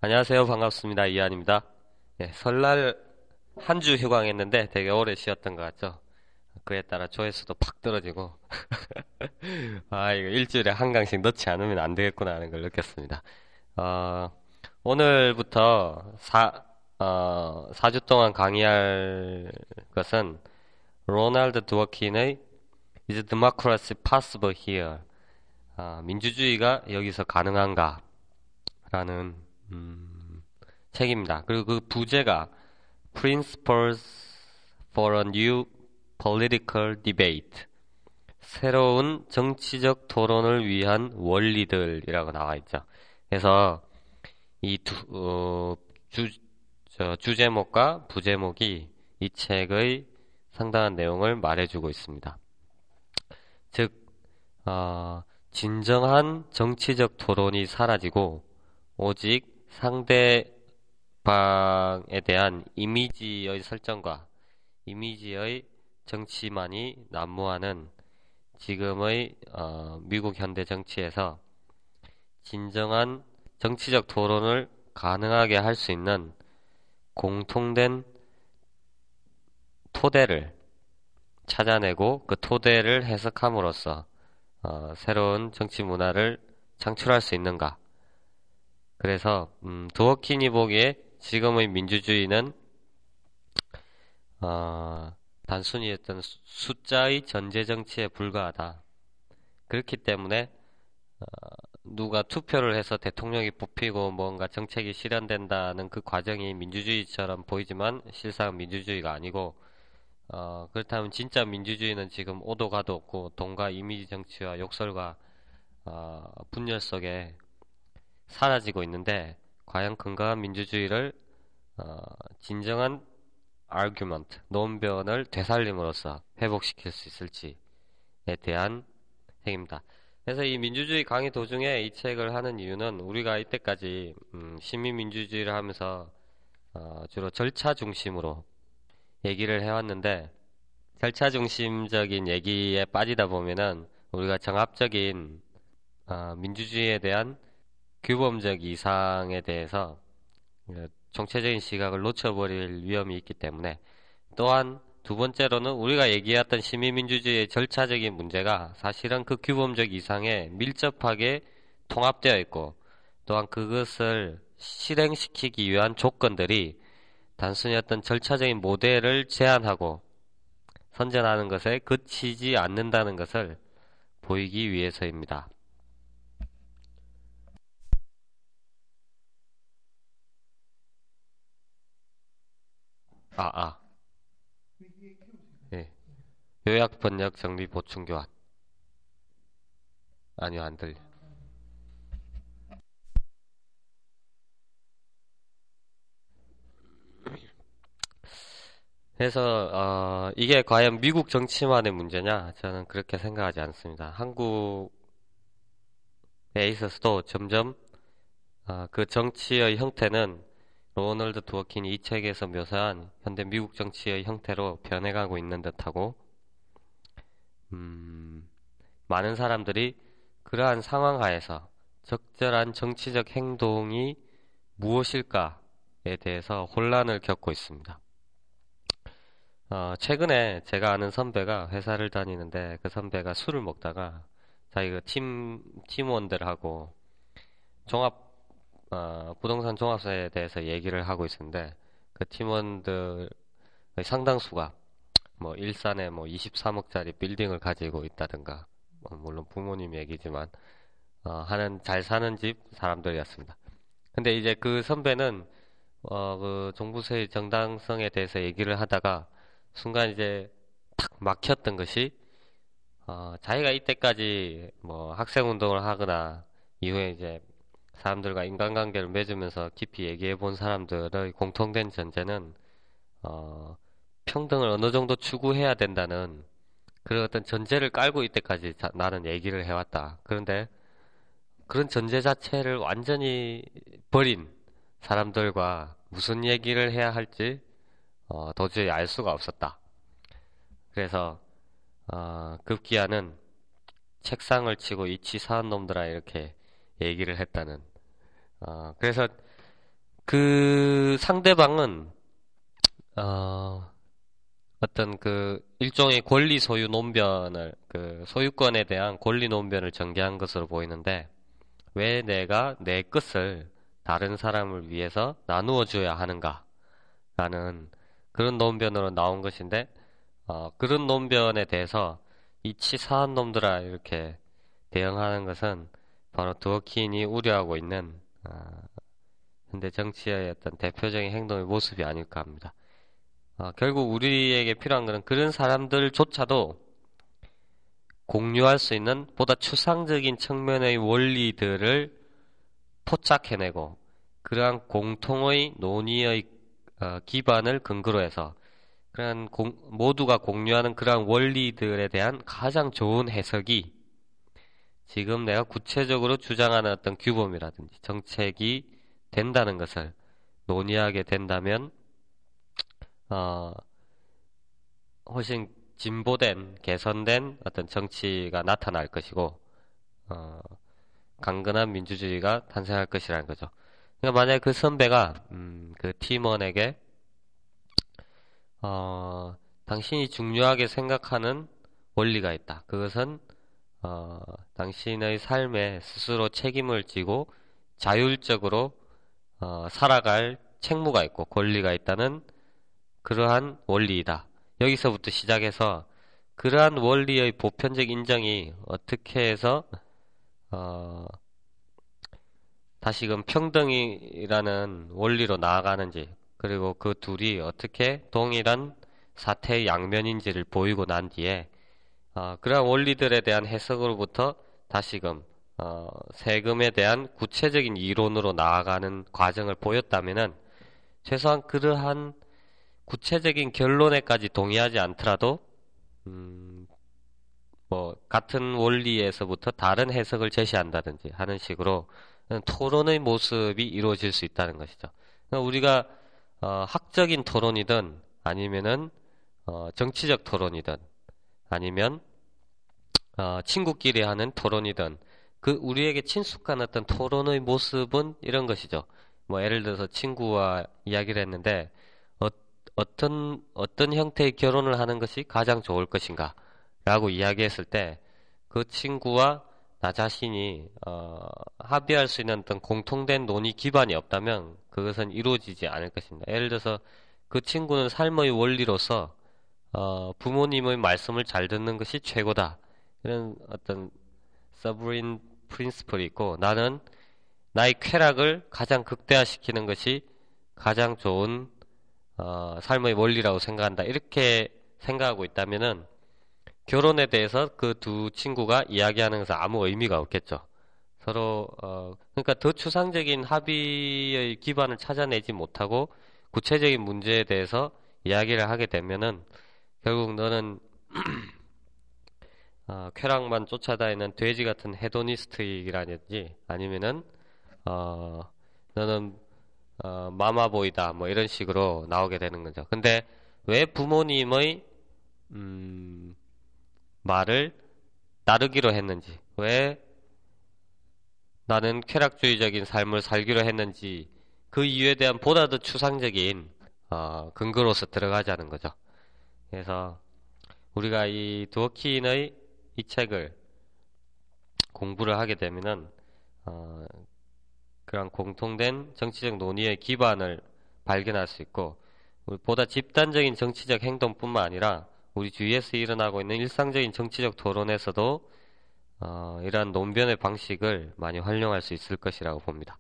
안녕하세요. 반갑습니다. 이한입니다. 예, 설날 한 주 휴강했는데 되게 오래 쉬었던 것 같죠? 그에 따라 조회수도 팍 떨어지고, 이거 일주일에 한 강씩 넣지 않으면 안 되겠구나 하는 걸 느꼈습니다. 어, 오늘부터 4주 동안 강의할 것은 로널드 드워킨의 Is Democracy Possible Here? 민주주의가 여기서 가능한가? 라는, 책입니다. 그리고 그 부제가 Principles for a New Political Debate. 새로운 정치적 토론을 위한 원리들이라고 나와 있죠. 그래서 이 주제목과 부제목이 이 책의 상당한 내용을 말해주고 있습니다. 즉, 진정한 정치적 토론이 사라지고 오직 상대방에 대한 이미지의 설정과 이미지의 정치만이 난무하는 지금의 미국 현대 정치에서 진정한 정치적 토론을 가능하게 할 수 있는 공통된 토대를 찾아내고 그 토대를 해석함으로써 새로운 정치 문화를 창출할 수 있는가. 그래서 드워킨이 보기에 지금의 민주주의는 단순히 어떤 숫자의 전제 정치에 불과하다. 그렇기 때문에 누가 투표를 해서 대통령이 뽑히고 뭔가 정책이 실현된다는 그 과정이 민주주의처럼 보이지만 실상 민주주의가 아니고 그렇다면 진짜 민주주의는 지금 오도 가도 없고 돈과 이미지 정치와 욕설과 분열 속에 사라지고 있는데 과연 건강한 민주주의를 진정한 argument, 논변을 되살림으로써 회복시킬 수 있을지에 대한 책입니다. 그래서 이 민주주의 강의 도중에 이 책을 하는 이유는 우리가 이때까지 시민민주주의를 하면서 주로 절차 중심으로 얘기를 해왔는데 절차 중심적인 얘기에 빠지다 보면은 우리가 정합적인 민주주의에 대한 규범적 이상에 대해서 총체적인 시각을 놓쳐버릴 위험이 있기 때문에 또한 두 번째로는 우리가 얘기했던 시민민주주의의 절차적인 문제가 사실은 그 규범적 이상에 밀접하게 통합되어 있고 또한 그것을 실행시키기 위한 조건들이 단순히 어떤 절차적인 모델을 제안하고 선전하는 것에 그치지 않는다는 것을 보이기 위해서입니다. 아, 아, 예. 요약 번역 정리 보충 교환. 아니요, 안 들려. 그래서 이게 과연 미국 정치만의 문제냐? 저는 그렇게 생각하지 않습니다. 한국에 있어서도 점점 그 정치의 형태는 로널드 드워킨이 이 책에서 묘사한 현대 미국 정치의 형태로 변해가고 있는 듯하고 음, 많은 사람들이 그러한 상황 하에서 적절한 정치적 행동이 무엇일까에 대해서 혼란을 겪고 있습니다. 최근에 제가 아는 선배가 회사를 다니는데 그 선배가 술을 먹다가 자기 그 팀원들하고 종합, 부동산 종합세에 대해서 얘기를 하고 있었는데 그 팀원들의 상당수가 뭐 일산에 뭐 23억짜리 빌딩을 가지고 있다든가 물론 부모님 얘기지만 하는 잘 사는 집 사람들이었습니다. 근데 이제 그 선배는 그 종부세의 정당성에 대해서 얘기를 하다가 순간 이제 탁 막혔던 것이 자기가 이때까지 뭐 학생 운동을 하거나 이후에 이제 사람들과 인간관계를 맺으면서 깊이 얘기해 본 사람들의 공통된 전제는 어, 평등을 어느 정도 추구해야 된다는 그런 어떤 전제를 깔고 이때까지 나는 얘기를 해왔다. 그런데 그런 전제 자체를 완전히 버린 사람들과 무슨 얘기를 해야 할지 도저히 알 수가 없었다. 그래서 급기야는 책상을 치고 이 치사한 놈들아 이렇게 얘기를 했다는. 그래서 그 상대방은 어, 어떤 그 일종의 권리 소유 논변을 그 소유권에 대한 권리 논변을 전개한 것으로 보이는데 왜 내가 내 것을 다른 사람을 위해서 나누어 줘야 하는가라는 그런 논변으로 나온 것인데 그런 논변에 대해서 이 치사한 놈들아 이렇게 대응하는 것은 바로 드워킨이 우려하고 있는 현대 정치의 어떤 대표적인 행동의 모습이 아닐까 합니다. 결국 우리에게 필요한 것은 그런 사람들조차도 공유할 수 있는 보다 추상적인 측면의 원리들을 포착해내고 그러한 공통의 논의의 기반을 근거로 해서 그러한 모두가 공유하는 그러한 원리들에 대한 가장 좋은 해석이 지금 내가 구체적으로 주장하는 어떤 규범이라든지 정책이 된다는 것을 논의하게 된다면 어, 훨씬 진보된 개선된 어떤 정치가 나타날 것이고 어, 강건한 민주주의가 탄생할 것이라는 거죠. 그러니까 만약에 그 선배가 그 팀원에게 당신이 중요하게 생각하는 원리가 있다. 그것은 당신의 삶에 스스로 책임을 지고 자율적으로 살아갈 책무가 있고 권리가 있다는 그러한 원리이다. 여기서부터 시작해서 그러한 원리의 보편적 인정이 어떻게 해서 어, 다시금 평등이라는 원리로 나아가는지 그리고 그 둘이 어떻게 동일한 사태의 양면인지를 보이고 난 뒤에 그러한 원리들에 대한 해석으로부터 다시금 세금에 대한 구체적인 이론으로 나아가는 과정을 보였다면은 최소한 그러한 구체적인 결론에까지 동의하지 않더라도 음, 뭐 같은 원리에서부터 다른 해석을 제시한다든지 하는 식으로 토론의 모습이 이루어질 수 있다는 것이죠. 그러니까 우리가 학적인 토론이든 아니면은 정치적 토론이든 아니면 친구끼리 하는 토론이든 그 우리에게 친숙한 어떤 토론의 모습은 이런 것이죠. 뭐 예를 들어서 친구와 이야기를 했는데 어떤 형태의 결혼을 하는 것이 가장 좋을 것인가 라고 이야기했을 때 그 친구와 나 자신이 합의할 수 있는 어떤 공통된 논의 기반이 없다면 그것은 이루어지지 않을 것입니다. 예를 들어서 그 친구는 삶의 원리로서 부모님의 말씀을 잘 듣는 것이 최고다. 이런 어떤 서브린 프린스플이 있고 나는 나의 쾌락을 가장 극대화시키는 것이 가장 좋은 삶의 원리라고 생각한다. 이렇게 생각하고 있다면은 결혼에 대해서 그 두 친구가 이야기하는 것은 아무 의미가 없겠죠. 서로 그러니까 더 추상적인 합의의 기반을 찾아내지 못하고 구체적인 문제에 대해서 이야기를 하게 되면은 결국 너는 쾌락만 쫓아다니는 돼지 같은 헤도니스트이라든지 아니면은 어, 너는 마마보이다 뭐 이런 식으로 나오게 되는 거죠. 근데 왜 부모님의 말을 따르기로 했는지, 왜 나는 쾌락주의적인 삶을 살기로 했는지 그 이유에 대한 보다 더 추상적인 근거로서 들어가자는 거죠. 그래서 우리가 이 드워킨의 이 책을 공부를 하게 되면은 어, 그런 공통된 정치적 논의의 기반을 발견할 수 있고 보다 집단적인 정치적 행동뿐만 아니라 우리 주위에서 일어나고 있는 일상적인 정치적 토론에서도 이러한 논변의 방식을 많이 활용할 수 있을 것이라고 봅니다.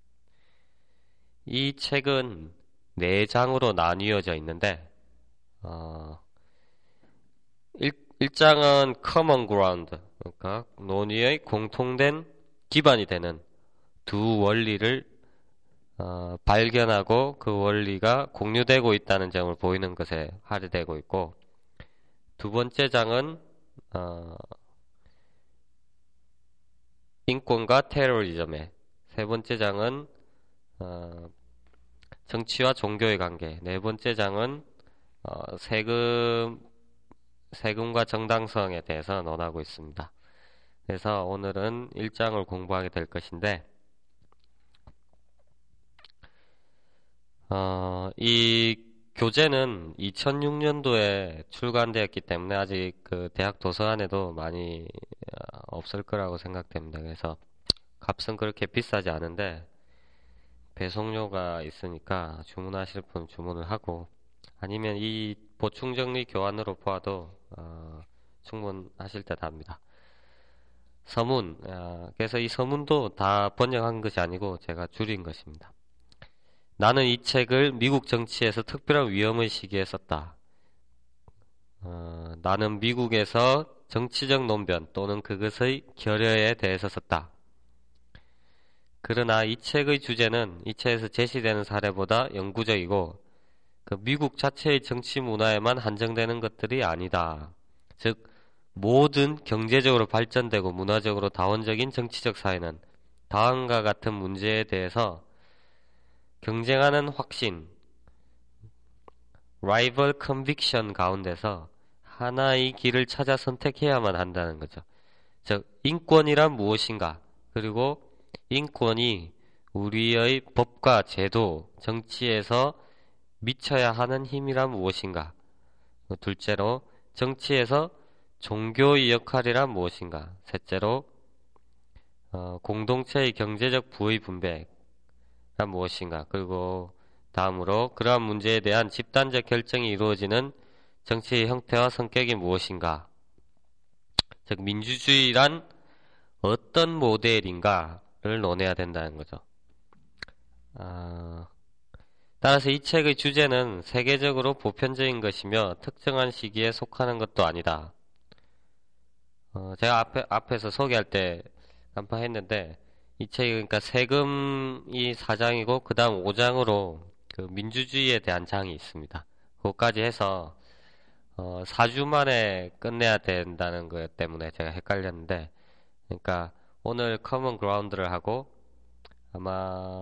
이 책은 네 장으로 나뉘어져 있는데 어, 1장은 common ground, 그러니까 논의의 공통된 기반이 되는 두 원리를 발견하고 그 원리가 공유되고 있다는 점을 보이는 것에 할애되고 있고 두 번째 장은 인권과 테러리즘에 세 번째 장은 정치와 종교의 관계 네 번째 장은 세금과 정당성에 대해서 논하고 있습니다. 그래서 오늘은 1장을 공부하게 될 것인데 이 교재는 2006년도에 출간되었기 때문에 아직 그 대학 도서관에도 많이 없을 거라고 생각됩니다. 그래서 값은 그렇게 비싸지 않은데 배송료가 있으니까 주문하실 분 주문을 하고 아니면 이 보충 정리 교환으로 보아도 충분하실 듯 합니다. 서문, 그래서 이 서문도 다 번역한 것이 아니고 제가 줄인 것입니다. 나는 이 책을 미국 정치에서 특별한 위험의 시기에 썼다. 나는 미국에서 정치적 논변 또는 그것의 결여에 대해서 썼다. 그러나 이 책의 주제는 이 책에서 제시되는 사례보다 영구적이고 그 미국 자체의 정치 문화에만 한정되는 것들이 아니다. 즉 모든 경제적으로 발전되고 문화적으로 다원적인 정치적 사회는 다음과 같은 문제에 대해서 경쟁하는 확신, rival conviction 가운데서 하나의 길을 찾아 선택해야만 한다는 거죠. 즉 인권이란 무엇인가? 그리고 인권이 우리의 법과 제도, 정치에서 미쳐야 하는 힘이란 무엇인가? 둘째로 정치에서 종교의 역할이란 무엇인가? 셋째로 공동체의 경제적 부의 분배란 무엇인가? 그리고 다음으로 그러한 문제에 대한 집단적 결정이 이루어지는 정치의 형태와 성격이 무엇인가? 즉 민주주의란 어떤 모델인가를 논해야 된다는 거죠. 따라서 이 책의 주제는 세계적으로 보편적인 것이며 특정한 시기에 속하는 것도 아니다. 제가 앞에서 소개할 때 간판했는데 이 책이 그러니까 세금이 4장이고 그 다음 5장으로 그 민주주의에 대한 장이 있습니다. 그것까지 해서 4주 만에 끝내야 된다는 것 때문에 제가 헷갈렸는데 그러니까 오늘 커먼 그라운드를 하고 아마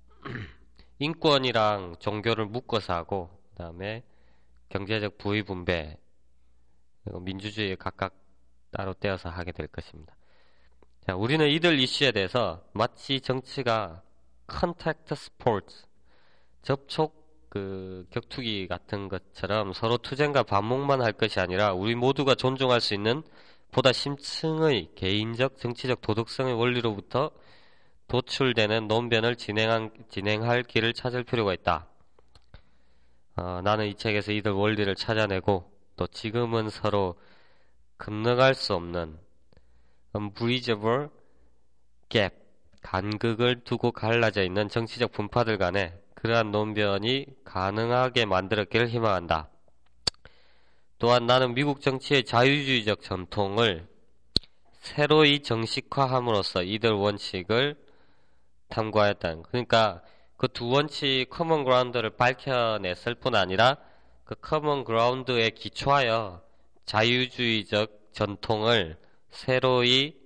인권이랑 종교를 묶어서 하고 그 다음에 경제적 부의 분배 그리고 민주주의 각각 따로 떼어서 하게 될 것입니다. 자, 우리는 이들 이슈에 대해서 마치 정치가 컨택트 스포츠 접촉 그 격투기 같은 것처럼 서로 투쟁과 반목만 할 것이 아니라 우리 모두가 존중할 수 있는 보다 심층의 개인적 정치적 도덕성의 원리로부터 도출되는 논변을 진행할 길을 찾을 필요가 있다. 나는 이 책에서 이들 원리를 찾아내고 또 지금은 서로 건너갈 수 없는 unbridgeable gap, 간극을 두고 갈라져 있는 정치적 분파들 간에 그러한 논변이 가능하게 만들었기를 희망한다. 또한 나는 미국 정치의 자유주의적 전통을 새로이 정식화함으로써 이들 원칙을 탐구하였다는 거. 그러니까 그 두 원칙 커먼 그라운드를 밝혀냈을 뿐 아니라 그 커먼 그라운드에 기초하여 자유주의적 전통을 새로이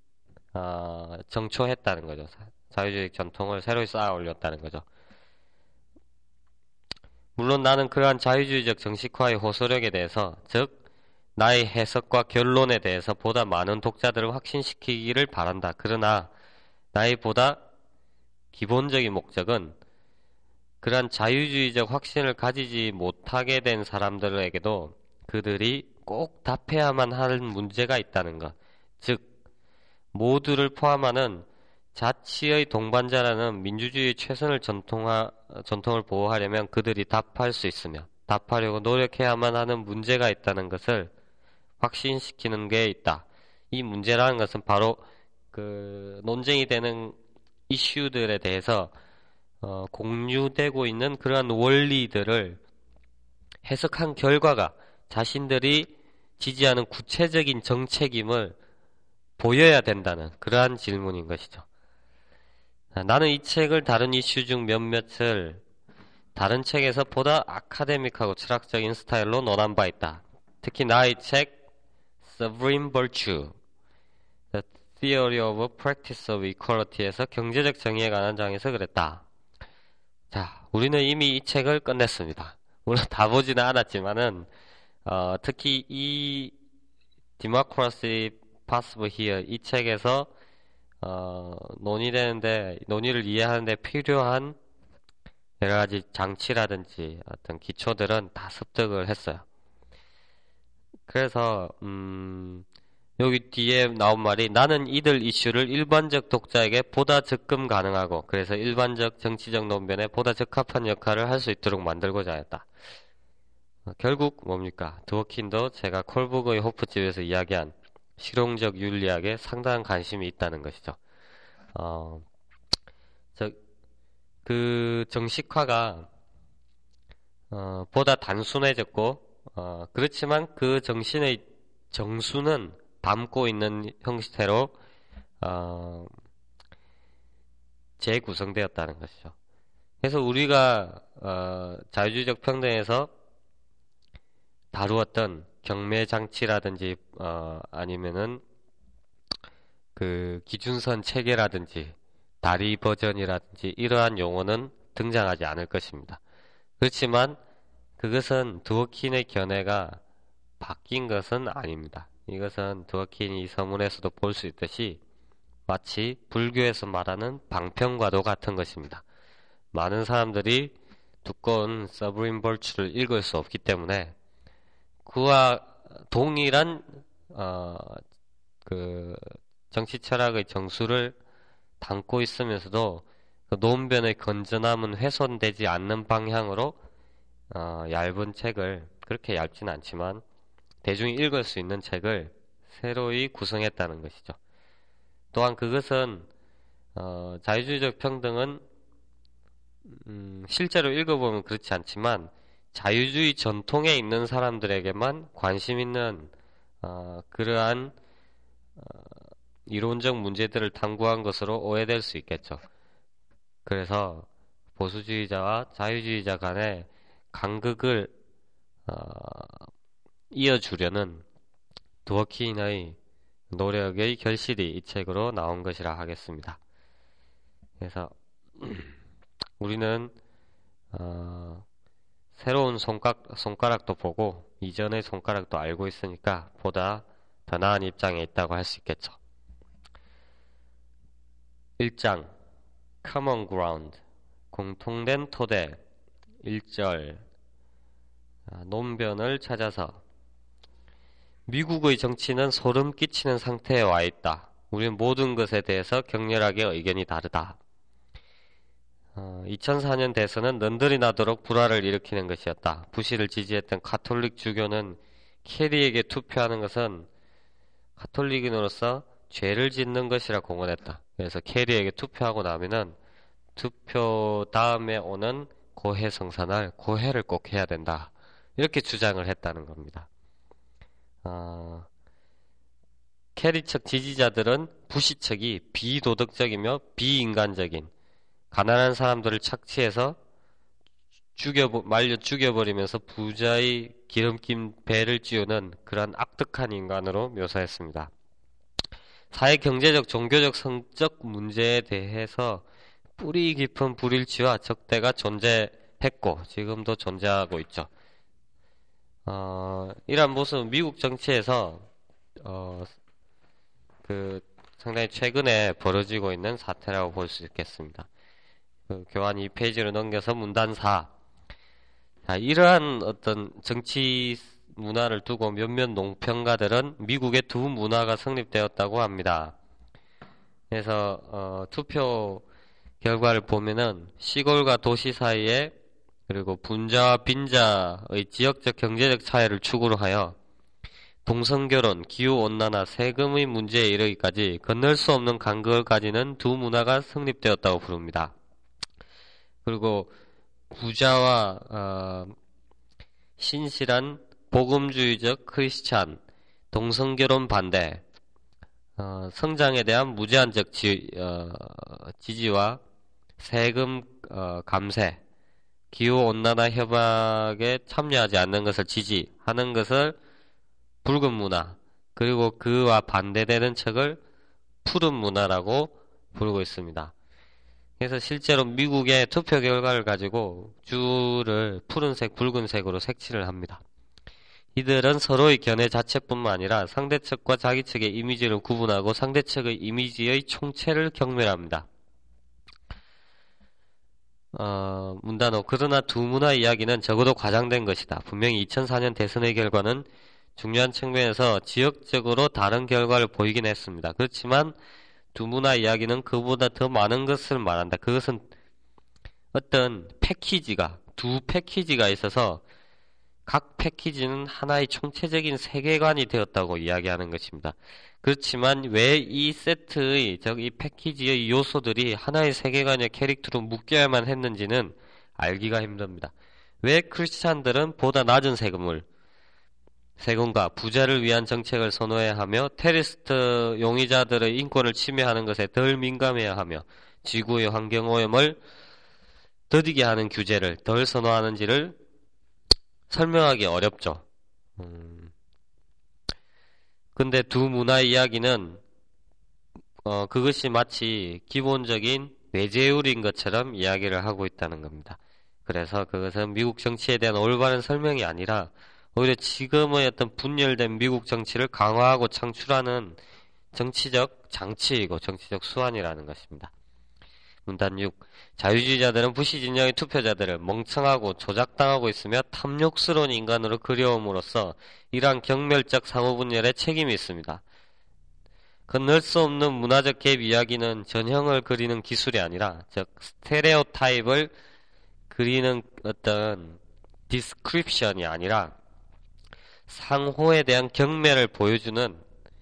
정초했다는 거죠. 자유주의적 전통을 새로이 쌓아 올렸다는 거죠. 물론 나는 그러한 자유주의적 정식화의 호소력에 대해서 즉 나의 해석과 결론에 대해서 보다 많은 독자들을 확신시키기를 바란다. 그러나 나의 보다 기본적인 목적은 그러한 자유주의적 확신을 가지지 못하게 된 사람들에게도 그들이 꼭 답해야만 할 문제가 있다는 것. 즉 모두를 포함하는 자치의 동반자라는 민주주의의 최선을 전통을 보호하려면 그들이 답할 수 있으며 답하려고 노력해야만 하는 문제가 있다는 것을 확신시키는 게 있다. 이 문제라는 것은 바로 그 논쟁이 되는 이슈들에 대해서 공유되고 있는 그러한 원리들을 해석한 결과가 자신들이 지지하는 구체적인 정책임을 보여야 된다는 그러한 질문인 것이죠. 나는 이 책을 다른 이슈 중 몇몇을 다른 책에서 보다 아카데믹하고 철학적인 스타일로 논한 바 있다. 특히 나의 책 Sovereign Virtue, The Theory of Practice of Equality에서 경제적 정의에 관한 장에서 그랬다. 자, 우리는 이미 이 책을 끝냈습니다. 물론 다 보지는 않았지만은 특히 이 Democracy Possible Here 이 책에서 논의를 이해하는데 필요한 여러 가지 장치라든지 어떤 기초들은 다 습득을 했어요. 그래서 여기 뒤에 나온 말이 나는 이들 이슈를 일반적 독자에게 보다 접근 가능하고 그래서 일반적 정치적 논변에 보다 적합한 역할을 할 수 있도록 만들고자 했다. 결국 뭡니까? 드워킨도 제가 콜버그의 호프집에서 이야기한 실용적 윤리학에 상당한 관심이 있다는 것이죠. 그 정식화가 보다 단순해졌고 그렇지만 그 정신의 정수는 담고 있는 형태로 재구성되었다는 것이죠. 그래서 우리가 자유주의적 평등에서 다루었던 경매 장치라든지 아니면은 그 기준선 체계라든지 다리 버전이라든지 이러한 용어는 등장하지 않을 것입니다. 그렇지만 그것은 드워킨의 견해가 바뀐 것은 아닙니다. 이것은 드워킨이 이 서문에서도 볼 수 있듯이 마치 불교에서 말하는 방평과도 같은 것입니다. 많은 사람들이 두꺼운 서브림 벌추를 읽을 수 없기 때문에 그와 동일한 그 정치 철학의 정수를 담고 있으면서도 그 논변의 건전함은 훼손되지 않는 방향으로 얇은 책을, 그렇게 얇진 않지만 대중이 읽을 수 있는 책을 새로이 구성했다는 것이죠. 또한 그것은 자유주의적 평등은 실제로 읽어보면 그렇지 않지만 자유주의 전통에 있는 사람들에게만 관심 있는 그러한 이론적 문제들을 탐구한 것으로 오해될 수 있겠죠. 그래서 보수주의자와 자유주의자 간의 간극을 이어주려는 드워킨의 노력의 결실이 이 책으로 나온 것이라 하겠습니다. 그래서 우리는 새로운 손가락도 보고 이전의 손가락도 알고 있으니까 보다 더 나은 입장에 있다고 할 수 있겠죠. 1장 Common Ground 공통된 토대 1절 논변을 찾아서 미국의 정치는 소름 끼치는 상태에 와 있다. 우리는 모든 것에 대해서 격렬하게 의견이 다르다. 2004년 대선은 넌들이 나도록 불화를 일으키는 것이었다. 부시를 지지했던 가톨릭 주교는 캐리에게 투표하는 것은 가톨릭인으로서 죄를 짓는 것이라 공언했다. 그래서 캐리에게 투표하고 나면은 투표 다음에 오는 고해 성사날 고해를 꼭 해야 된다. 이렇게 주장을 했다는 겁니다. 캐리 측 지지자들은 부시 측이 비도덕적이며 비인간적인 가난한 사람들을 착취해서 말려 죽여버리면서 부자의 기름긴 배를 찌우는 그러한 악덕한 인간으로 묘사했습니다. 사회 경제적, 종교적, 성적 문제에 대해서 뿌리 깊은 불일치와 적대가 존재했고 지금도 존재하고 있죠. 이러한 모습은 미국 정치에서 상당히 최근에 벌어지고 있는 사태라고 볼 수 있겠습니다. 교환 2페이지로 넘겨서 문단 4. 자, 이러한 어떤 정치 문화를 두고 몇몇 농평가들은 미국의 두 문화가 성립되었다고 합니다. 그래서 투표 결과를 보면은 시골과 도시 사이에 그리고 분자와 빈자의 지역적 경제적 차이를 축으로 하여 동성결혼, 기후온난화, 세금의 문제에 이르기까지 건널 수 없는 간극을 가지는 두 문화가 성립되었다고 부릅니다. 그리고 부자와 신실한 복음주의적 크리스찬, 동성결혼 반대, 성장에 대한 무제한적 지지와 세금 감세, 기후온난화 협약에 참여하지 않는 것을 지지하는 것을 붉은 문화, 그리고 그와 반대되는 척을 푸른 문화라고 부르고 있습니다. 그래서 실제로 미국의 투표 결과를 가지고 줄을 푸른색, 붉은색으로 색칠을 합니다. 이들은 서로의 견해 자체뿐만 아니라 상대측과 자기 측의 이미지를 구분하고 상대측의 이미지의 총체를 경멸합니다. 문단호. 그러나 두 문화 이야기는 적어도 과장된 것이다. 분명히 2004년 대선의 결과는 중요한 측면에서 지역적으로 다른 결과를 보이긴 했습니다. 그렇지만 두 문화 이야기는 그보다 더 많은 것을 말한다. 그것은 어떤 두 패키지가 있어서 각 패키지는 하나의 총체적인 세계관이 되었다고 이야기하는 것입니다. 그렇지만 왜 이 세트의, 즉 이 패키지의 요소들이 하나의 세계관의 캐릭터로 묶여야만 했는지는 알기가 힘듭니다. 왜 크리스찬들은 보다 낮은 세금과 부자를 위한 정책을 선호해야 하며 테러리스트 용의자들의 인권을 침해하는 것에 덜 민감해야 하며 지구의 환경오염을 더디게 하는 규제를 덜 선호하는지를 설명하기 어렵죠. 근데 두 문화 이야기는 그것이 마치 기본적인 외제율인 것처럼 이야기를 하고 있다는 겁니다. 그래서 그것은 미국 정치에 대한 올바른 설명이 아니라 오히려 지금의 어떤 분열된 미국 정치를 강화하고 창출하는 정치적 장치이고 정치적 수완이라는 것입니다. 문단 6. 자유주의자들은 부시 진영의 투표자들을 멍청하고 조작당하고 있으며 탐욕스러운 인간으로 그려옴으로써 이러한 경멸적 상호분열에 책임이 있습니다. 건널 수 없는 문화적 갭 이야기는 전형을 그리는 기술이 아니라, 즉 스테레오타입을 그리는 어떤 디스크립션이 아니라 상호에 대한 경멸을 보여주는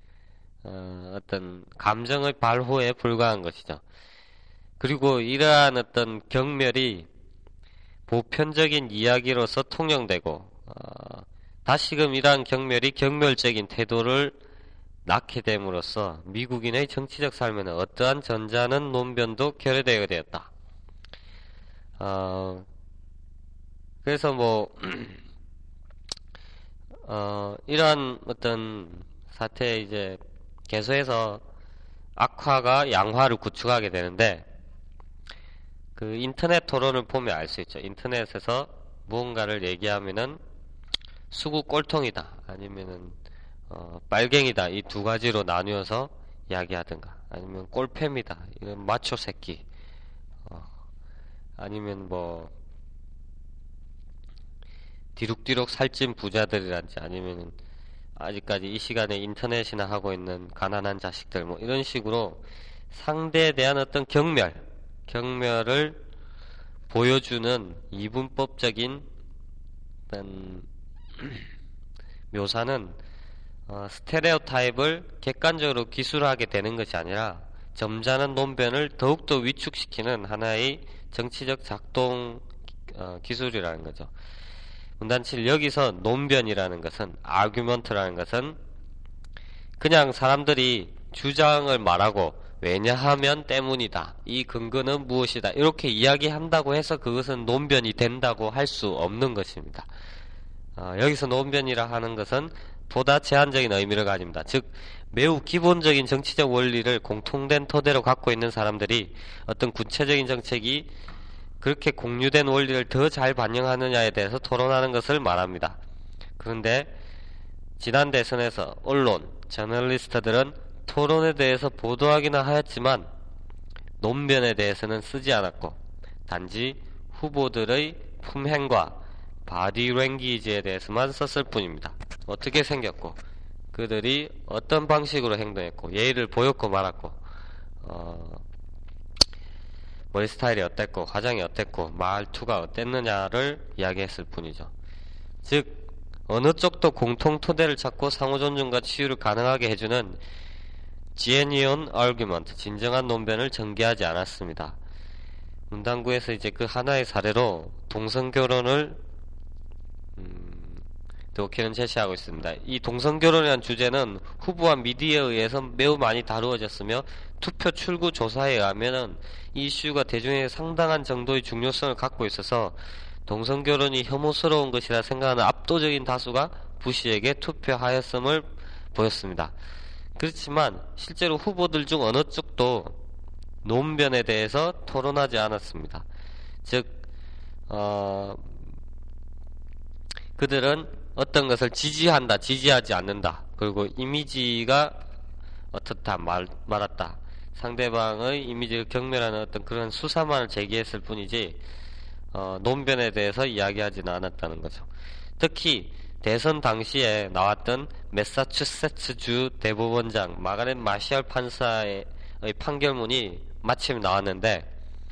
어떤 감정의 발호에 불과한 것이죠. 그리고 이러한 어떤 경멸이 보편적인 이야기로서 통용되고 다시금 이러한 경멸이 경멸적인 태도를 낳게 됨으로써 미국인의 정치적 삶에는 어떠한 전자는 논변도 결여되게 되었다. 그래서 이러한 어떤 사태에 이제 계속해서 악화가 양화를 구축하게 되는데, 그 인터넷 토론을 보면 알 수 있죠. 인터넷에서 무언가를 얘기하면은 수구 꼴통이다, 아니면은 빨갱이다, 이 두 가지로 나누어서 이야기하든가, 아니면 꼴팸이다, 이건 마초 새끼, 아니면 뒤룩뒤룩 살찐 부자들이란지, 아니면 아직까지 이 시간에 인터넷이나 하고 있는 가난한 자식들, 이런 식으로 상대에 대한 어떤 경멸을 보여주는 이분법적인 어떤 묘사는 스테레오타입을 객관적으로 기술하게 되는 것이 아니라 점잖은 논변을 더욱더 위축시키는 하나의 정치적 작동 기술이라는 거죠. 문단 7. 여기서 논변이라는 것은, 아규먼트라는 것은 그냥 사람들이 주장을 말하고 왜냐하면 때문이다, 이 근거는 무엇이다, 이렇게 이야기한다고 해서 그것은 논변이 된다고 할 수 없는 것입니다. 여기서 논변이라 하는 것은 보다 제한적인 의미를 가집니다. 즉 매우 기본적인 정치적 원리를 공통된 토대로 갖고 있는 사람들이 어떤 구체적인 정책이 그렇게 공유된 원리를 더 잘 반영하느냐에 대해서 토론하는 것을 말합니다. 그런데 지난 대선에서 언론, 저널리스트들은 토론에 대해서 보도하기는 하였지만 논변에 대해서는 쓰지 않았고, 단지 후보들의 품행과 바디랭귀지에 대해서만 썼을 뿐입니다. 어떻게 생겼고, 그들이 어떤 방식으로 행동했고, 예의를 보였고 말았고, 머리 스타일이 어땠고, 화장이 어땠고, 말투가 어땠느냐를 이야기했을 뿐이죠. 즉 어느 쪽도 공통 토대를 찾고 상호 존중과 치유를 가능하게 해주는 genuine argument, 진정한 논변을 전개하지 않았습니다. 문단구에서 이제 그 하나의 사례로 동성결혼을 도쿄는 제시하고 있습니다. 이 동성결혼이라는 주제는 후보와 미디어에 의해서 매우 많이 다루어졌으며 투표 출구 조사에 의하면 이 이슈가 대중에게 상당한 정도의 중요성을 갖고 있어서 동성결혼이 혐오스러운 것이라 생각하는 압도적인 다수가 부시에게 투표하였음을 보였습니다. 그렇지만 실제로 후보들 중 어느 쪽도 논변에 대해서 토론하지 않았습니다. 즉 그들은 어떤 것을 지지한다, 지지하지 않는다, 그리고 이미지가 어떻다, 말았다, 상대방의 이미지를 경멸하는 어떤 그런 수사만을 제기했을 뿐이지 논변에 대해서 이야기하지는 않았다는 거죠. 특히 대선 당시에 나왔던 매사추세츠주 대법원장 마가렛 마샬 판사의 판결문이 마침 나왔는데,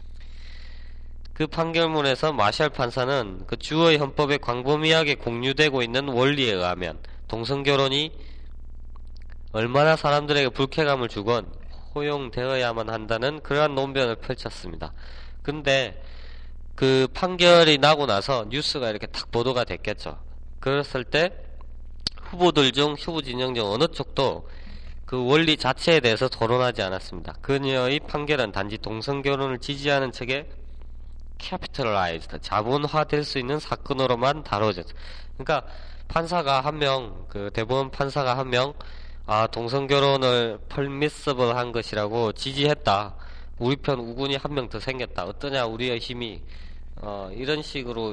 그 판결문에서 마샬 판사는 그 주의 헌법에 광범위하게 공유되고 있는 원리에 의하면 동성결혼이 얼마나 사람들에게 불쾌감을 주건 허용되어야만 한다는 그러한 논변을 펼쳤습니다. 근데 그 판결이 나고 나서 뉴스가 이렇게 딱 보도가 됐겠죠. 그랬을 때 후보들 중, 후보 진영 중 어느 쪽도 그 원리 자체에 대해서 토론하지 않았습니다. 그녀의 판결은 단지 동성결혼을 지지하는 측에 capitalized, 자본화될 수 있는 사건으로만 다뤄졌죠. 그러니까 판사가 한 명, 그 대법원 판사가 한 명, 동성결혼을 permissible 한 것이라고 지지했다. 우리 편 우군이 한 명 더 생겼다. 어떠냐, 우리의 힘이. 이런 식으로,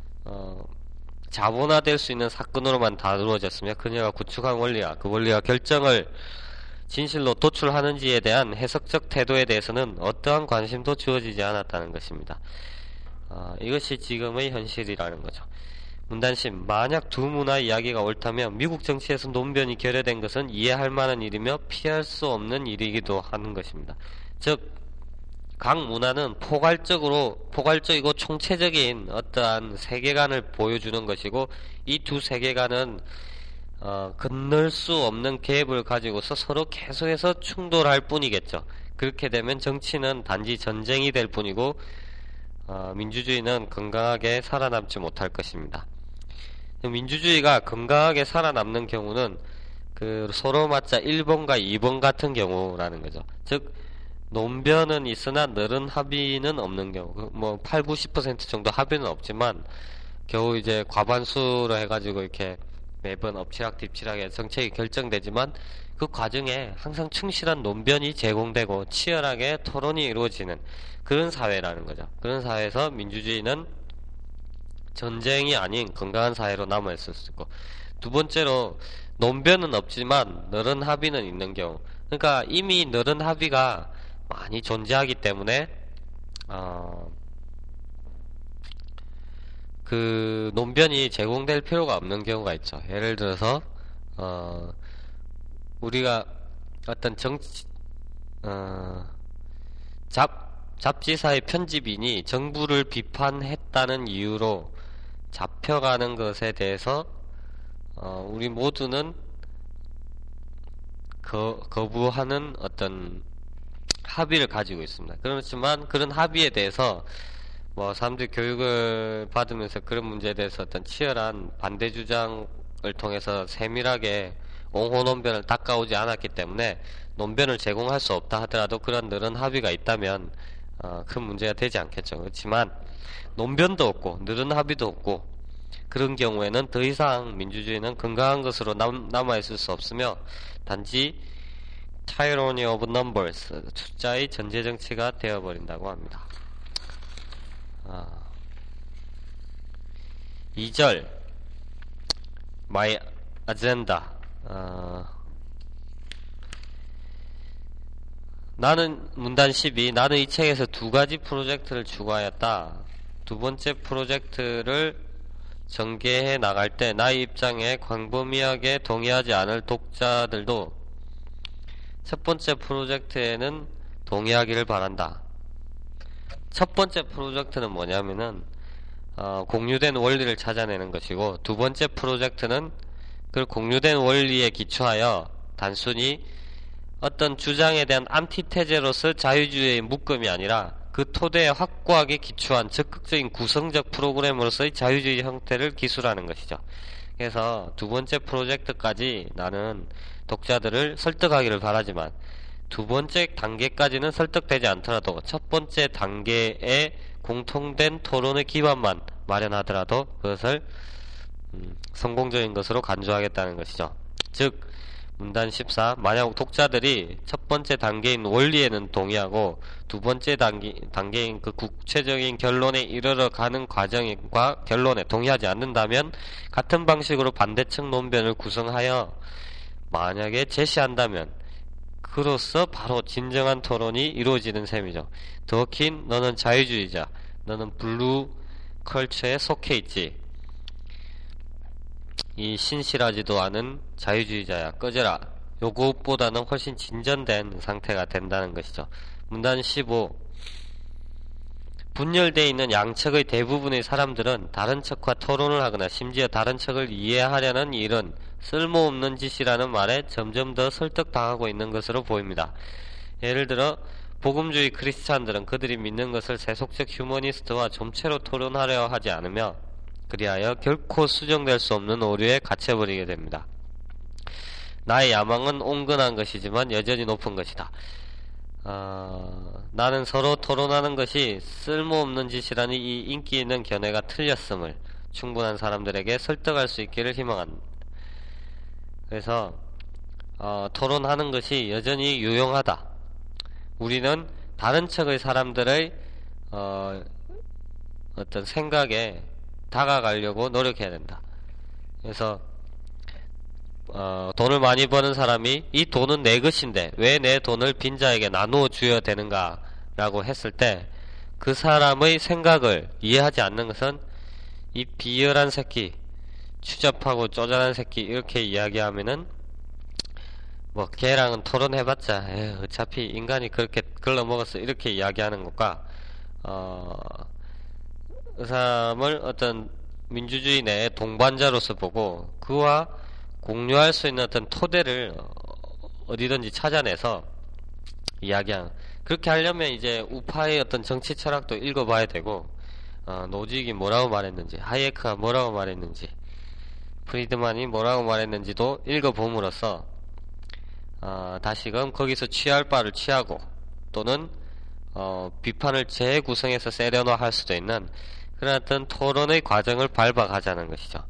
자본화될 수 있는 사건으로만 다루어졌으며, 그녀가 구축한 원리와 그 원리가 결정을 진실로 도출하는지에 대한 해석적 태도에 대해서는 어떠한 관심도 주어지지 않았다는 것입니다. 이것이 지금의 현실이라는 거죠. 문단심, 만약 두 문화 이야기가 옳다면 미국 정치에서 논변이 결여된 것은 이해할 만한 일이며 피할 수 없는 일이기도 하는 것입니다. 즉, 각 문화는 포괄적이고 총체적인 어떠한 세계관을 보여주는 것이고, 이 두 세계관은 건널 수 없는 갭을 가지고서 서로 계속해서 충돌할 뿐이겠죠. 그렇게 되면 정치는 단지 전쟁이 될 뿐이고, 민주주의는 건강하게 살아남지 못할 것입니다. 민주주의가 건강하게 살아남는 경우는 그 서로 맞자 1번과 2번 같은 경우라는 거죠. 즉, 논변은 있으나 늘은 합의는 없는 경우, 뭐 8, 90% 정도 합의는 없지만 겨우 이제 과반수로 해가지고 이렇게 매번 엎치락뒤치락에 정책이 결정되지만 그 과정에 항상 충실한 논변이 제공되고 치열하게 토론이 이루어지는 그런 사회라는 거죠. 그런 사회에서 민주주의는 전쟁이 아닌 건강한 사회로 남아있을 수 있고, 두 번째로 논변은 없지만 늘은 합의는 있는 경우, 그러니까 이미 늘은 합의가 많이 존재하기 때문에 그 논변이 제공될 필요가 없는 경우가 있죠. 예를 들어서 우리가 어떤 잡지사의 편집인이 정부를 비판했다는 이유로 잡혀가는 것에 대해서 우리 모두는 거부하는 어떤 합의를 가지고 있습니다. 그렇지만 그런 합의에 대해서 뭐 사람들이 교육을 받으면서 그런 문제에 대해서 어떤 치열한 반대 주장을 통해서 세밀하게 옹호 논변을 닦아오지 않았기 때문에 논변을 제공할 수 없다 하더라도 그런 늘은 합의가 있다면 큰 문제가 되지 않겠죠. 그렇지만 논변도 없고 늘은 합의도 없고 그런 경우에는 더 이상 민주주의는 건강한 것으로 남아있을 수 없으며 단지 tyranny of numbers, 숫자의 전제정치가 되어버린다고 합니다. 2절 My agenda. 나는 문단 12, 나는 이 책에서 두 가지 프로젝트를 추구하였다. 두 번째 프로젝트를 전개해 나갈 때 나의 입장에 광범위하게 동의하지 않을 독자들도 첫 번째 프로젝트에는 동의하기를 바란다. 첫 번째 프로젝트는 뭐냐면은 공유된 원리를 찾아내는 것이고, 두 번째 프로젝트는 그 공유된 원리에 기초하여 단순히 어떤 주장에 대한 안티테제로서 자유주의의 묶음이 아니라 그 토대에 확고하게 기초한 적극적인 구성적 프로그램으로서의 자유주의 형태를 기술하는 것이죠. 그래서 두 번째 프로젝트까지 나는 독자들을 설득하기를 바라지만, 두 번째 단계까지는 설득되지 않더라도 첫 번째 단계에 공통된 토론의 기반만 마련하더라도 그것을 성공적인 것으로 간주하겠다는 것이죠. 즉, 문단 14, 만약 독자들이 첫 번째 단계인 원리에는 동의하고 두 번째 단계인 그 구체적인 결론에 이르러 가는 과정과 결론에 동의하지 않는다면 같은 방식으로 반대측 논변을 구성하여 만약에 제시한다면 그로써 바로 진정한 토론이 이루어지는 셈이죠. 더킨 너는 자유주의자, 너는 블루 컬처에 속해 있지. 이 신실하지도 않은 자유주의자야, 꺼져라. 요것보다는 훨씬 진전된 상태가 된다는 것이죠. 문단 15. 분열되어 있는 양측의 대부분의 사람들은 다른 척과 토론을 하거나 심지어 다른 척을 이해하려는 일은 쓸모없는 짓이라는 말에 점점 더 설득당하고 있는 것으로 보입니다. 예를 들어 복음주의 크리스찬들은 그들이 믿는 것을 세속적 휴머니스트와 좀채로 토론하려 하지 않으며 그리하여 결코 수정될 수 없는 오류에 갇혀버리게 됩니다. 나의 야망은 온건한 것이지만 여전히 높은 것이다. 나는 서로 토론하는 것이 쓸모없는 짓이라는 이 인기 있는 견해가 틀렸음을 충분한 사람들에게 설득할 수 있기를 희망한다. 그래서 토론하는 것이 여전히 유용하다. 우리는 다른 척의 사람들의 어떤 생각에 다가가려고 노력해야 된다. 그래서 돈을 많이 버는 사람이 이 돈은 내 것인데 왜 내 돈을 빈자에게 나누어 주어야 되는가 라고 했을 때 그 사람의 생각을 이해하지 않는 것은 이 비열한 새끼, 추잡하고 쪼잔한 새끼 이렇게 이야기하면은 뭐 걔랑은 토론해봤자 어차피 인간이 그렇게 글러먹었어 이렇게 이야기하는 것과 그 사람을 어떤 민주주의 내의 동반자로서 보고 그와 공유할 수 있는 어떤 토대를 어디든지 찾아내서 이야기하는, 그렇게 하려면 이제 우파의 어떤 정치 철학도 읽어봐야 되고 노직이 뭐라고 말했는지, 하이에크가 뭐라고 말했는지, 프리드만이 뭐라고 말했는지도 읽어봄으로써 다시금 거기서 취할 바를 취하고 또는 비판을 재구성해서 세련화 할 수도 있는 그런 어떤 토론의 과정을 밟아가자는 것이죠.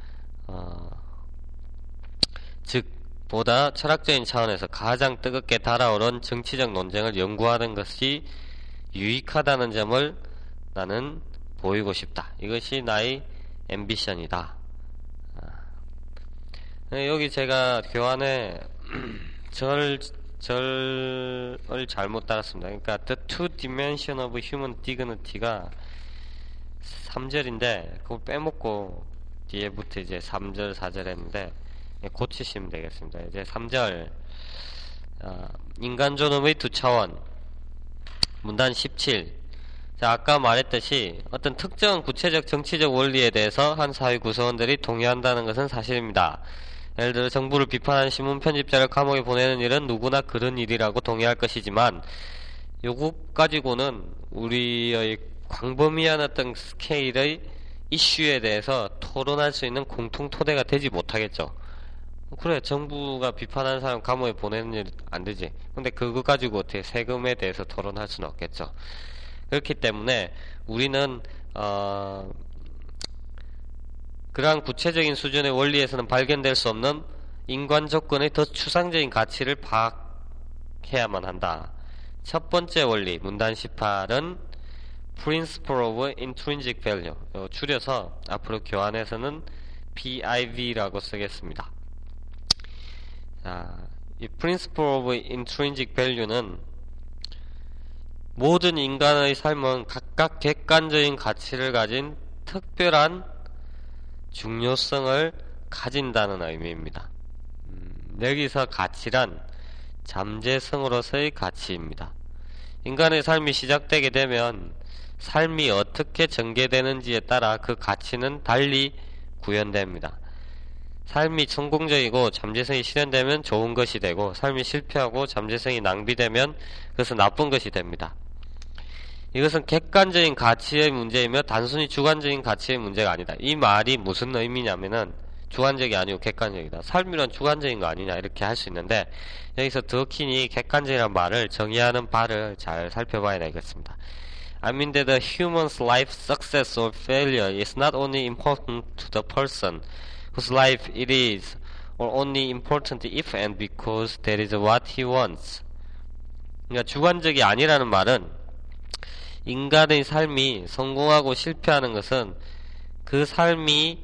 즉 보다 철학적인 차원에서 가장 뜨겁게 달아오른 정치적 논쟁을 연구하는 것이 유익하다는 점을 나는 보이고 싶다. 이것이 나의 앰비션이다. 여기 제가 교환에 절을 잘못 달았습니다. 그러니까 the two dimension of human dignity가 3절인데 그걸 빼먹고 뒤에부터 이제 3절 4절 했는데 고치시면 되겠습니다. 이제 3절 인간 존엄의 두 차원 문단 17. 자, 아까 말했듯이 어떤 특정 구체적 정치적 원리에 대해서 한 사회 구성원들이 동의한다는 것은 사실입니다. 예를 들어 정부를 비판하는 신문 편집자를 감옥에 보내는 일은 누구나 그런 일이라고 동의할 것이지만 요것 가지고는 우리의 광범위한 어떤 스케일의 이슈에 대해서 토론할 수 있는 공통 토대가 되지 못하겠죠. 그래, 정부가 비판하는 사람 감옥에 보내는 일 안 되지. 근데 그거 가지고 어떻게 세금에 대해서 토론할 수는 없겠죠. 그렇기 때문에 우리는 그러한 구체적인 수준의 원리에서는 발견될 수 없는 인간 조건의 더 추상적인 가치를 파악해야만 한다. 첫 번째 원리 문단 18은 Principle of Intrinsic Value, 줄여서 앞으로 교환에서는 PIV라고 쓰겠습니다. 자, 이 Principle of Intrinsic Value는 모든 인간의 삶은 각각 객관적인 가치를 가진 특별한 중요성을 가진다는 의미입니다. 여기서 가치란 잠재성으로서의 가치입니다. 인간의 삶이 시작되게 되면 삶이 어떻게 전개되는지에 따라 그 가치는 달리 구현됩니다. 삶이 성공적이고 잠재성이 실현되면 좋은 것이 되고, 삶이 실패하고 잠재성이 낭비되면 그것은 나쁜 것이 됩니다. 이것은 객관적인 가치의 문제이며 단순히 주관적인 가치의 문제가 아니다. 이 말이 무슨 의미냐면은 주관적이 아니고 객관적이다. 삶이란 주관적인 거 아니냐 이렇게 할 수 있는데, 여기서 더킨이 객관적이라는 말을 정의하는 바를 잘 살펴봐야 되겠습니다. I mean that a human's life success or failure is not only important to the person whose life it is, or only important if and because that is what he wants. 그러니까 주관적이 아니라는 말은 인간의 삶이 성공하고 실패하는 것은 그 삶이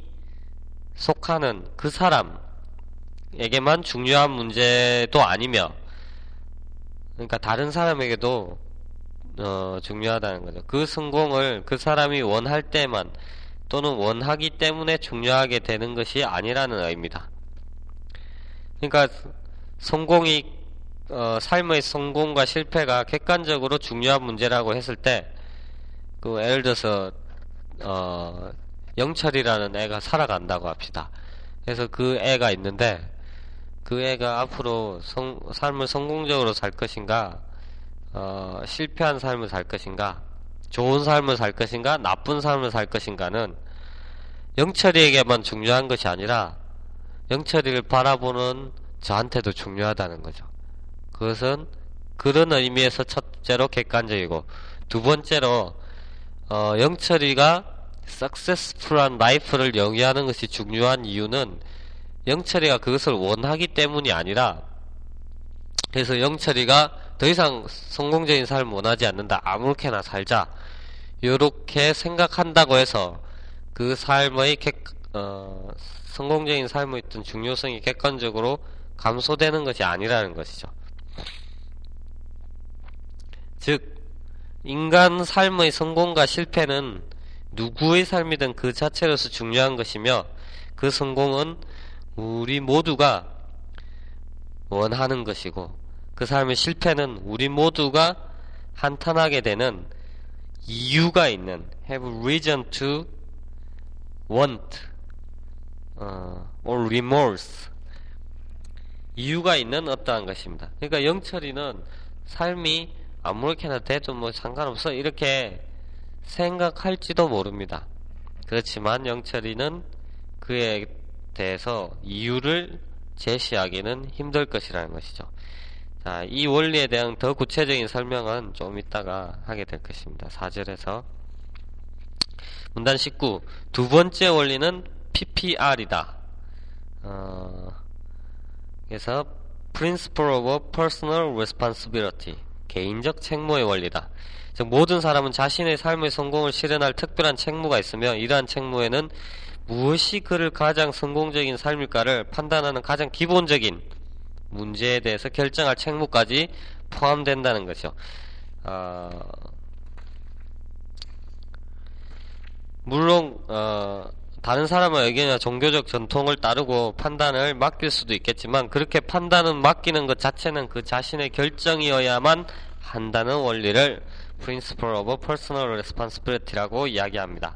속하는 그 사람에게만 중요한 문제도 아니며, 그러니까 다른 사람에게도 중요하다는 거죠. 그 성공을 그 사람이 원할 때만 또는 원하기 때문에 중요하게 되는 것이 아니라는 의미다. 그러니까 성공이 삶의 성공과 실패가 객관적으로 중요한 문제라고 했을 때, 그 예를 들어서 영철이라는 애가 살아간다고 합시다. 그래서 그 애가 있는데 그 애가 앞으로 삶을 성공적으로 살 것인가, 실패한 삶을 살 것인가, 좋은 삶을 살 것인가, 나쁜 삶을 살 것인가는 영철이에게만 중요한 것이 아니라 영철이를 바라보는 저한테도 중요하다는 거죠. 그것은 그런 의미에서 첫째로 객관적이고, 두 번째로 영철이가 successful한 라이프를 영위하는 것이 중요한 이유는 영철이가 그것을 원하기 때문이 아니라, 그래서 영철이가 더 이상 성공적인 삶을 원하지 않는다, 아무렇게나 살자, 요렇게 생각한다고 해서 그 삶의 성공적인 삶의 어떤 중요성이 객관적으로 감소되는 것이 아니라는 것이죠. 즉, 인간 삶의 성공과 실패는 누구의 삶이든 그 자체로서 중요한 것이며, 그 성공은 우리 모두가 원하는 것이고, 그 삶의 실패는 우리 모두가 한탄하게 되는 이유가 있는, have reason to want or remorse, 이유가 있는 어떠한 것입니다. 그러니까 영철이는 삶이 아무렇게나 돼도 뭐 상관없어 이렇게 생각할지도 모릅니다. 그렇지만 영철이는 그에 대해서 이유를 제시하기는 힘들 것이라는 것이죠. 자, 이 원리에 대한 더 구체적인 설명은 좀 이따가 하게 될 것입니다. 4절에서 문단 19, 두 번째 원리는 PPR이다. 그래서 Principle of Personal Responsibility, 개인적 책무의 원리다. 즉, 모든 사람은 자신의 삶의 성공을 실현할 특별한 책무가 있으며, 이러한 책무에는 무엇이 그를 가장 성공적인 삶일까를 판단하는 가장 기본적인 문제에 대해서 결정할 책무까지 포함된다는 것이죠. 물론 다른 사람의 의견이나 종교적 전통을 따르고 판단을 맡길 수도 있겠지만, 그렇게 판단은 맡기는 것 자체는 그 자신의 결정이어야만 한다는 원리를 Principle of Personal Responsibility라고 이야기합니다.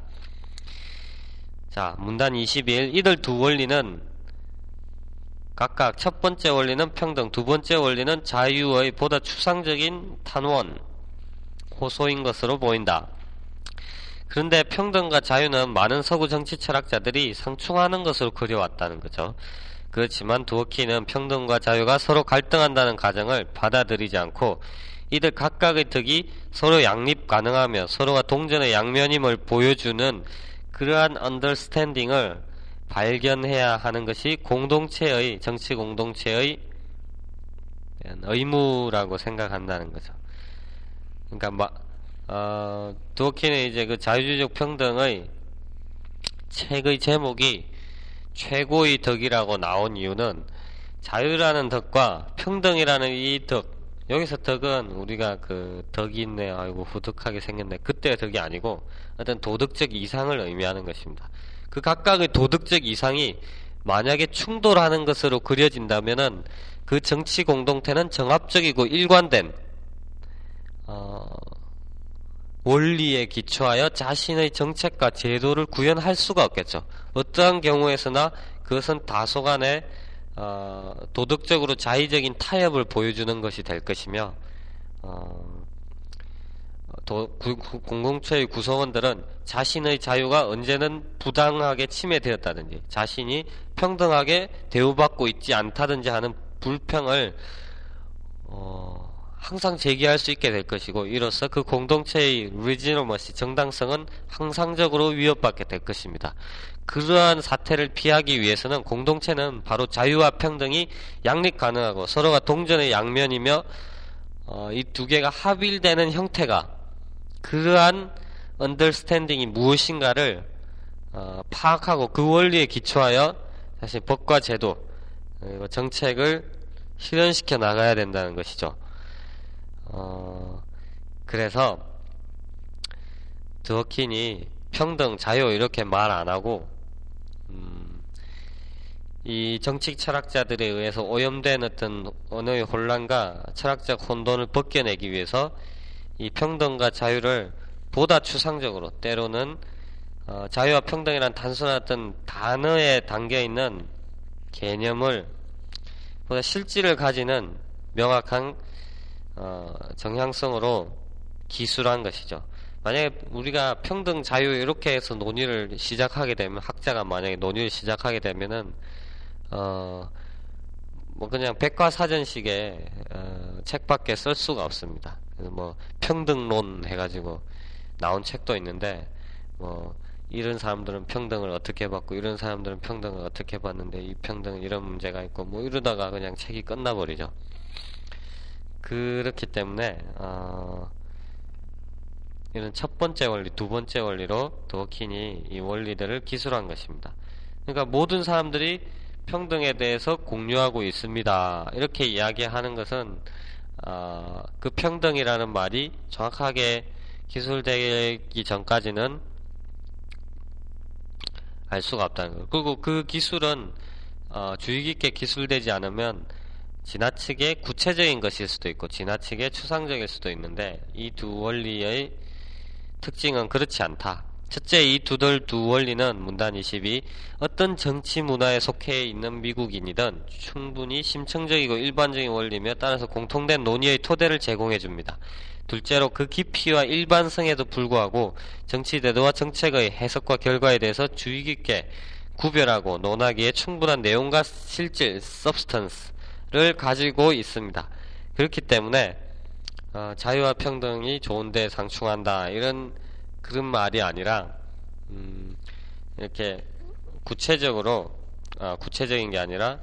자, 문단 21, 이들 두 원리는 각각 첫 번째 원리는 평등, 두 번째 원리는 자유의 보다 추상적인 탄원, 호소인 것으로 보인다. 그런데 평등과 자유는 많은 서구 정치 철학자들이 상충하는 것으로 그려왔다는 거죠. 그렇지만 두어키는 평등과 자유가 서로 갈등한다는 가정을 받아들이지 않고, 이들 각각의 덕이 서로 양립 가능하며 서로가 동전의 양면임을 보여주는 그러한 언더스탠딩을 발견해야 하는 것이 공동체의, 정치 공동체의 의무라고 생각한다는 거죠. 그러니까 두어키는 이제 그 자유주의적 평등의 책의 제목이 최고의 덕이라고 나온 이유는, 자유라는 덕과 평등이라는 이 덕, 여기서 덕은 우리가 그 덕이 있네, 아이고 후덕하게 생겼네, 그때의 덕이 아니고 어떤 도덕적 이상을 의미하는 것입니다. 그 각각의 도덕적 이상이 만약에 충돌하는 것으로 그려진다면은 그 정치 공동체는 정합적이고 일관된 원리에 기초하여 자신의 정책과 제도를 구현할 수가 없겠죠. 어떠한 경우에서나 그것은 다소간의 도덕적으로 자의적인 타협을 보여주는 것이 될 것이며, 공동체의 구성원들은 자신의 자유가 언제는 부당하게 침해되었다든지 자신이 평등하게 대우받고 있지 않다든지 하는 불평을 항상 제기할 수 있게 될 것이고, 이로써 그 공동체의 legitimacy, 정당성은 항상적으로 위협받게 될 것입니다. 그러한 사태를 피하기 위해서는 공동체는 바로 자유와 평등이 양립 가능하고 서로가 동전의 양면이며 이 두 개가 합일되는 형태가, 그러한 언더스탠딩이 무엇인가를 파악하고 그 원리에 기초하여 사실 법과 제도 그리고 정책을 실현시켜 나가야 된다는 것이죠. 그래서 드워킨이 평등, 자유 이렇게 말 안 하고 이 정치 철학자들에 의해서 오염된 어떤 언어의 혼란과 철학적 혼돈을 벗겨내기 위해서 이 평등과 자유를 보다 추상적으로 때로는 자유와 평등이란 단순한 어떤 단어에 담겨있는 개념을 보다 실질을 가지는 명확한 정향성으로 기술한 것이죠. 만약에 우리가 평등, 자유 이렇게 해서 논의를 시작하게 되면, 학자가 만약에 논의를 시작하게 되면은 뭐 그냥 백과사전식의 책밖에 쓸 수가 없습니다. 그래서 뭐 평등론 해가지고 나온 책도 있는데, 뭐 이런 사람들은 평등을 어떻게 봤고 이런 사람들은 평등을 어떻게 봤는데 이 평등은 이런 문제가 있고 뭐 이러다가 그냥 책이 끝나버리죠. 그렇기 때문에 이런 첫 번째 원리, 두 번째 원리로 드워킨이 이 원리들을 기술한 것입니다. 그러니까 모든 사람들이 평등에 대해서 공유하고 있습니다. 이렇게 이야기하는 것은 그 평등이라는 말이 정확하게 기술되기 전까지는 알 수가 없다는 거예요. 그리고 그 기술은 주의 깊게 기술되지 않으면 지나치게 구체적인 것일 수도 있고 지나치게 추상적일 수도 있는데 이 두 원리의 특징은 그렇지 않다. 첫째, 이 두 원리는 문단 22 어떤 정치 문화에 속해 있는 미국인이든 충분히 심층적이고 일반적인 원리며 따라서 공통된 논의의 토대를 제공해 줍니다. 둘째로 그 깊이와 일반성에도 불구하고 정치 태도와 정책의 해석과 결과에 대해서 주의 깊게 구별하고 논하기에 충분한 내용과 실질 substance를 가지고 있습니다. 그렇기 때문에 자유와 평등이 좋은데 상충한다 이런 그런 말이 아니라 이렇게 구체적으로 구체적인 게 아니라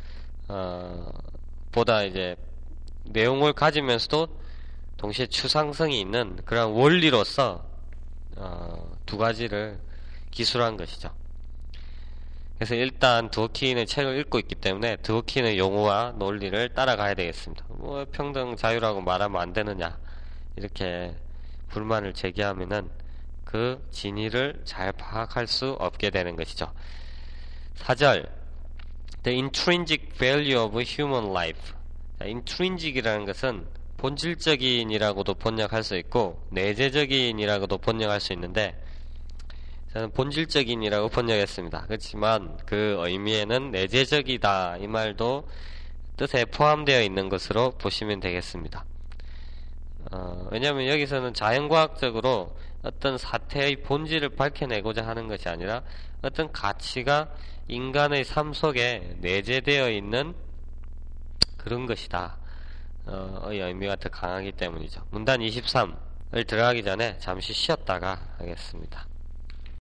보다 이제 내용을 가지면서도 동시에 추상성이 있는 그런 원리로서 두 가지를 기술한 것이죠. 그래서 일단 드워킨의 책을 읽고 있기 때문에 드워킨의 용어와 논리를 따라가야 되겠습니다. 뭐 평등 자유라고 말하면 안 되느냐 이렇게 불만을 제기하면은 그 진위를 잘 파악할 수 없게 되는 것이죠. 4절 The intrinsic value of human life. intrinsic이라는 것은 본질적인이라고도 번역할 수 있고 내재적인이라고도 번역할 수 있는데 저는 본질적인이라고 번역했습니다. 그렇지만 그 의미에는 내재적이다 이 말도 뜻에 포함되어 있는 것으로 보시면 되겠습니다. 왜냐하면 여기서는 자연과학적으로 어떤 사태의 본질을 밝혀내고자 하는 것이 아니라 어떤 가치가 인간의 삶 속에 내재되어 있는 그런 것이다 의 의미가 더 강하기 때문이죠. 문단 23을 들어가기 전에 잠시 쉬었다가 하겠습니다.